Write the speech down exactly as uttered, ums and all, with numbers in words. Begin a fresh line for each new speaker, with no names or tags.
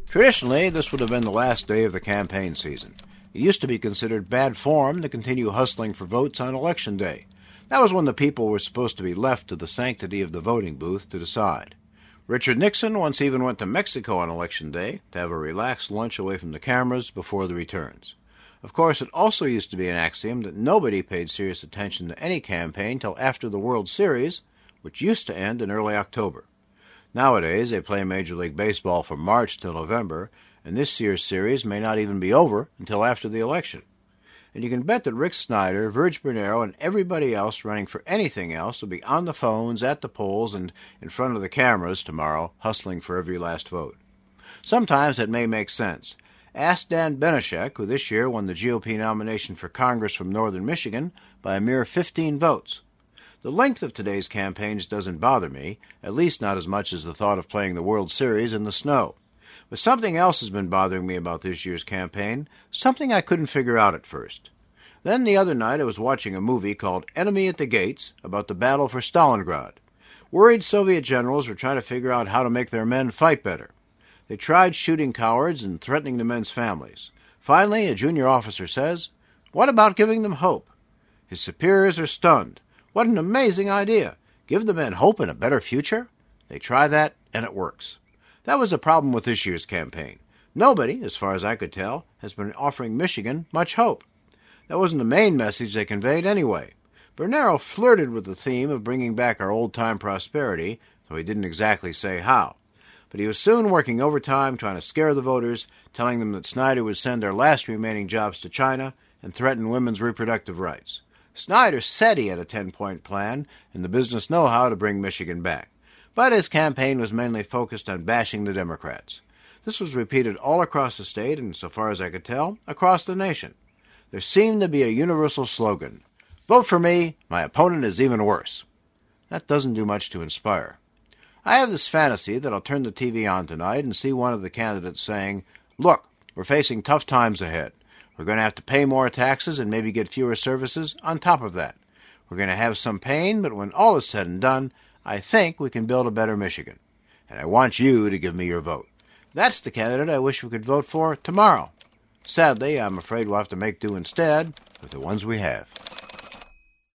Traditionally, this would have been the last day of the campaign season. It used to be considered bad form to continue hustling for votes on Election Day. That was when the people were supposed to be left to the sanctity of the voting booth to decide. Richard Nixon once even went to Mexico on Election Day to have a relaxed lunch away from the cameras before the returns. Of course, it also used to be an axiom that nobody paid serious attention to any campaign till after the World Series, which used to end in early October. Nowadays, they play Major League Baseball from March till November, and this year's series may not even be over until after the election. And you can bet that Rick Snyder, Virg Bernero, and everybody else running for anything else will be on the phones, at the polls, and in front of the cameras tomorrow, hustling for every last vote. Sometimes it may make sense. Ask Dan Benishek, who this year won the G O P nomination for Congress from northern Michigan by a mere fifteen votes. The length of today's campaigns doesn't bother me, at least not as much as the thought of playing the World Series in the snow. But something else has been bothering me about this year's campaign, something I couldn't figure out at first. Then the other night I was watching a movie called Enemy at the Gates about the battle for Stalingrad. Worried Soviet generals were trying to figure out how to make their men fight better. They tried shooting cowards and threatening the men's families. Finally, a junior officer says, "What about giving them hope?" His superiors are stunned. What an amazing idea! Give the men hope and a better future? They try that, and it works. That was the problem with this year's campaign. Nobody, as far as I could tell, has been offering Michigan much hope. That wasn't the main message they conveyed anyway. Bernero flirted with the theme of bringing back our old-time prosperity, though he didn't exactly say how. But he was soon working overtime trying to scare the voters, telling them that Snyder would send their last remaining jobs to China and threaten women's reproductive rights. Snyder said he had a ten-point plan and the business know-how to bring Michigan back. But his campaign was mainly focused on bashing the Democrats. This was repeated all across the state and, so far as I could tell, across the nation. There seemed to be a universal slogan: "Vote for me, my opponent is even worse." That doesn't do much to inspire. I have this fantasy that I'll turn the T V on tonight and see one of the candidates saying, "Look, we're facing tough times ahead. We're going to have to pay more taxes and maybe get fewer services on top of that. We're going to have some pain, but when all is said and done, I think we can build a better Michigan. And I want you to give me your vote." That's the candidate I wish we could vote for tomorrow. Sadly, I'm afraid we'll have to make do instead with the ones we have.